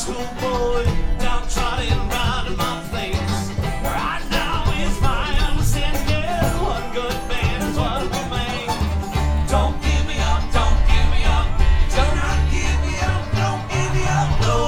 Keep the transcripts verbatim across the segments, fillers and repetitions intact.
schoolboy, downtrodden round in my place. Right now is my understanding. One good man is what we make. Don't give me up, don't give me up. Do not give me up, don't give me up, no.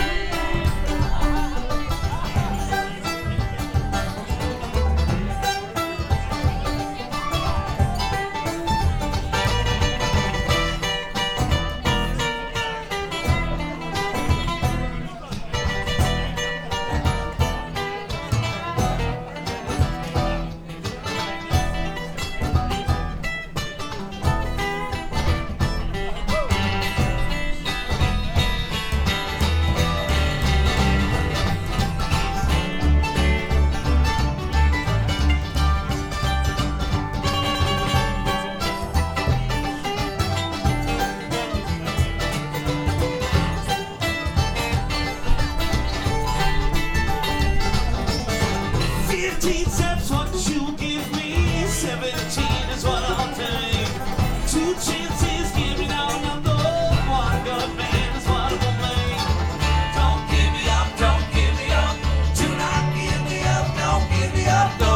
Fifteen cents what you give me, seventeen is what I'll take. Two chances, give me now another. One good man is what it will make. Don't give me up, don't give me up. Do not give me up, don't give me up, no.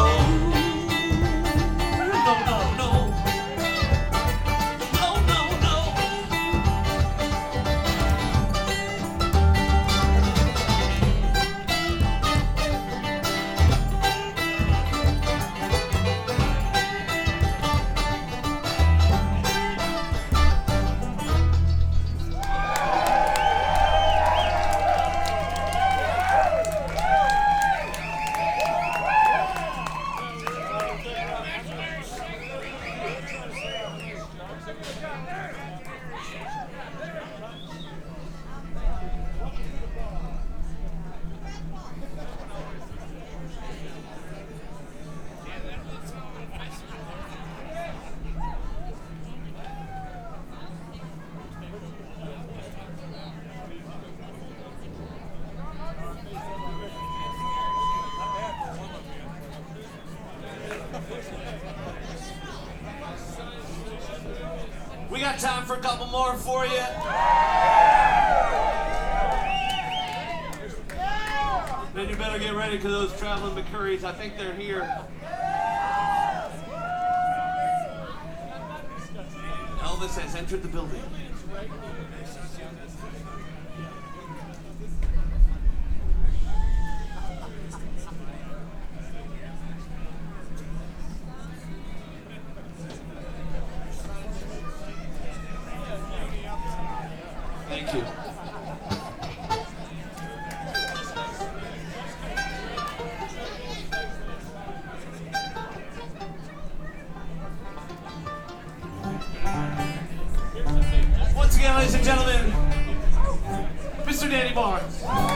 No, no, no. No, no, no. We got time for a couple more for you. Then you better get ready because those traveling McCurries, I think they're here. Elvis has entered the building. Thank you. Once again, ladies and gentlemen, Mister Danny Barnes.